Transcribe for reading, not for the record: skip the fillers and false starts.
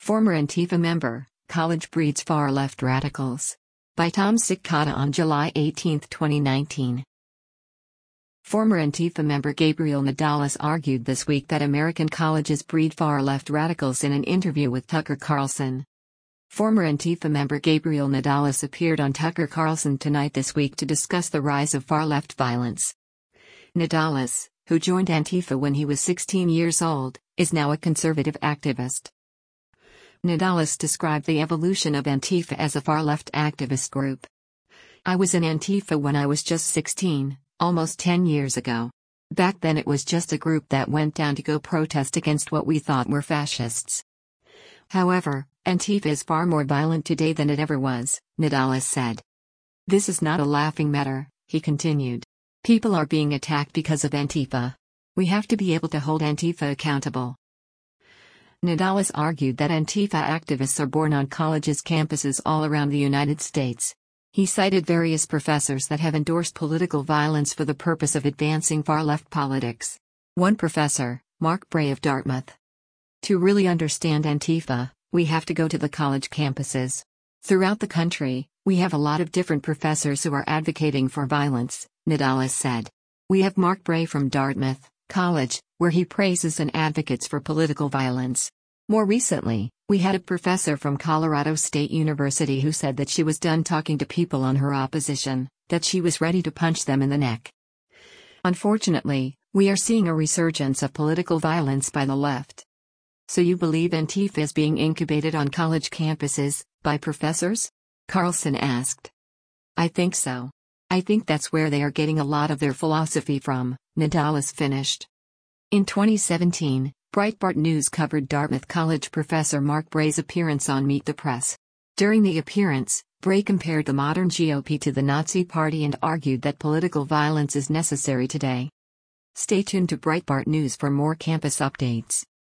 Former Antifa member, college breeds far-left radicals. By Tom Sikata on July 18, 2019. Former Antifa member Gabriel Nadales argued this week that American colleges breed far-left radicals in an interview with Tucker Carlson. Former Antifa member Gabriel Nadales appeared on Tucker Carlson Tonight this week to discuss the rise of far-left violence. Nadales, who joined Antifa when he was 16 years old, is now a conservative activist. Nadales described the evolution of Antifa as a far-left activist group. "I was in Antifa when I was just 16, almost 10 years ago. Back then it was just a group that went down to go protest against what we thought were fascists. However, Antifa is far more violent today than it ever was," Nadales said. "This is not a laughing matter," he continued. "People are being attacked because of Antifa. We have to be able to hold Antifa accountable." Nadales argued that Antifa activists are born on colleges' campuses all around the United States. He cited various professors that have endorsed political violence for the purpose of advancing far-left politics. One professor, Mark Bray of Dartmouth. "To really understand Antifa, we have to go to the college campuses. Throughout the country, we have a lot of different professors who are advocating for violence," Nadales said. "We have Mark Bray from Dartmouth College, where he praises and advocates for political violence. More recently, we had a professor from Colorado State University who said that she was done talking to people on her opposition, that she was ready to punch them in the neck. Unfortunately, we are seeing a resurgence of political violence by the left." "So you believe Antifa is being incubated on college campuses, by professors?" Carlson asked. "I think so. I think that's where they are getting a lot of their philosophy from," Nadales finished. In 2017, Breitbart News covered Dartmouth College professor Mark Bray's appearance on Meet the Press. During the appearance, Bray compared the modern GOP to the Nazi Party and argued that political violence is necessary today. Stay tuned to Breitbart News for more campus updates.